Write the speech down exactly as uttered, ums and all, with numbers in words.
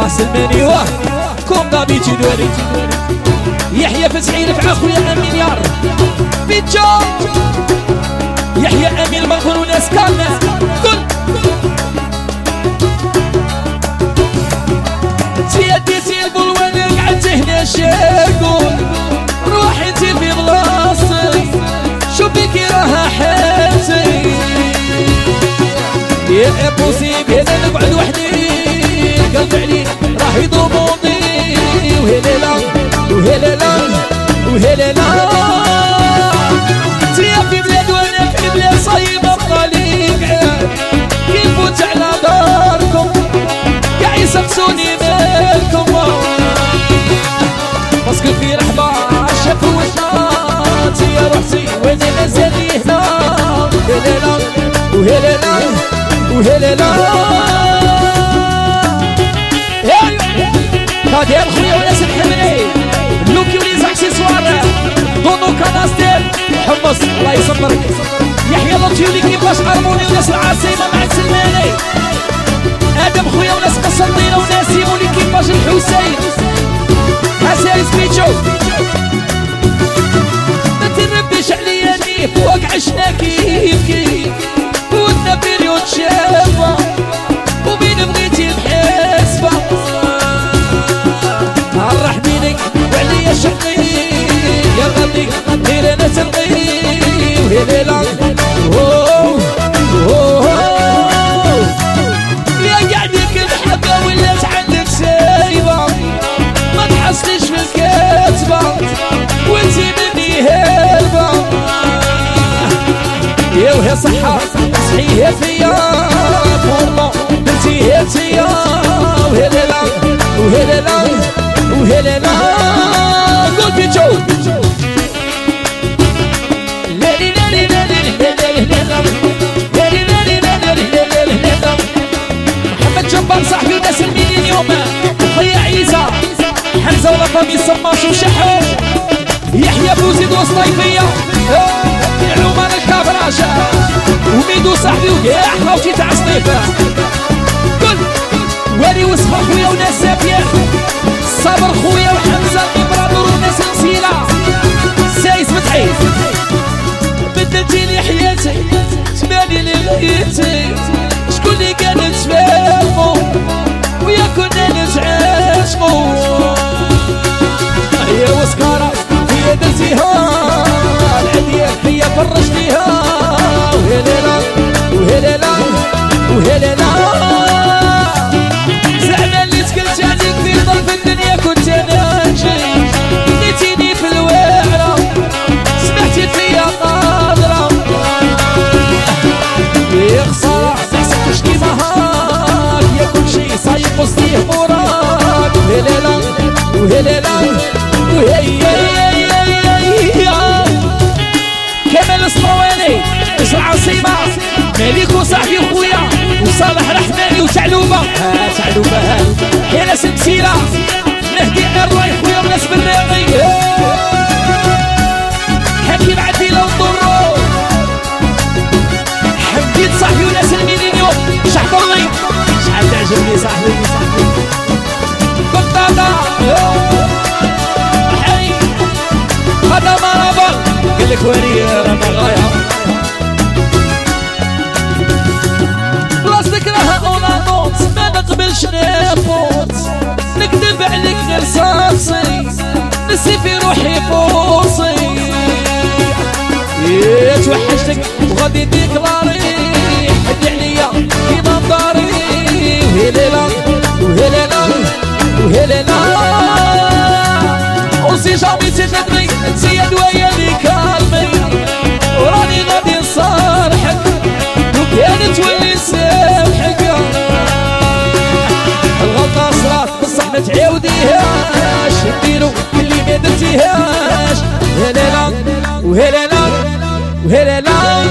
سلماني واه كوم دابيتي دوري يحيى فتحي رفع اخويا امين يار بيتشو يحيى امين مغفور وناس كامله كل تيديتي البلوان قعدت هنا شاكل روحي انتي في بلاصتي شوفي كي راها حالتي يا امبوسيبل انا نقعد وحدي قلب عليك راح يضربوني وهلا وهلا وهلا انتي في بلاد وانا في بلاد صايبه بطاليك كيف فوت على داركم قاع يسقسوني مالكم باسكو في رحبه شافوا وشات يا روحتي وانا مازالي هنا هلا وهلا وهلا هادي الخويا وناس الحمري لوكي وليز اكسسوار دونو كاناستير حمص الله يصبرك يحيى لطيولي كيفاش هارموني وناس العاصمه مع سلماني ادم خويا وناس قسنطينه وناس يمولي كيفاش الحسين حسين سبيتشو ما تربيش عليا نيف واك عشنا كيف كيف ودنا بريود شافه ومين بغيتي بحسبه عرح بينك وعليا شقي يا غني غير انا تلقي وهلا يا قعدك الحبه ولات عندك سايبه ما تحصليش في الكاتبه وانتي مني هربه يا وهي صحه صحيح فيا فورمه بنتي هي فيا وهلا وهلا وهلا قول بيجو ليلي ليلي ليلي محمد جبار صاحبي وناس المين اليوم خويا عيسى حمزه ولا فامي صماش وشحو يحيى بوزيد وسطيفيه علومان الكابراشه وميدو صاحبي وكاع خوتي تاع سطيفه كل ولي وصفه خويا وناس سابيان صبر خويا وحمزه الامبراطور وناس المسيله سايس فتحي بدلتي لي حياتي تباني لي غيتي شكون اللي كان نتفاهمو ويا كنا نتعاشقو هي وسكاره هي درتيها العديه هي فرشتيها وهلا وهلا وهلا زعما اللي تكلت عليك في طرف الدنيا كنت ناجي نيتيني في الواعره سمعتي فيا قادره يا خساره ما حسبتش كيما هاك يا كلشي صايب وسطيه موراك وهلا وهلا وهي كمال الصواني اش العاصمه مالك وصاحبي وخويا وصالح رحماني وتعلوبه ها تعلوبه ها يا ناس المسيره نهدي الراي خويا وناس بالرياضي حكيم عديله وضرو حمديت صاحبي وناس الميلينيو شحضر لي شحال تعجبني صاحبي بطاطا حي هذا مرابل قال لك واني رانا غايه بلاصتك راها اون نوت ما نقبلش نفوت نكذب عليك غير صاصي نسي في روحي فوصي يا توحشتك وغادي ديكلاري حدي عليا كيما مداري وهلا وهلا وهلا وسي جامي تخدمي انتي دوايا لي كالمي وراني غادي نصارحك وكانت تولي نسامحك الغلطة صرات بصح ما تعاوديهاش نديرو اللي ما درتيهاش هلا وهلا وهلا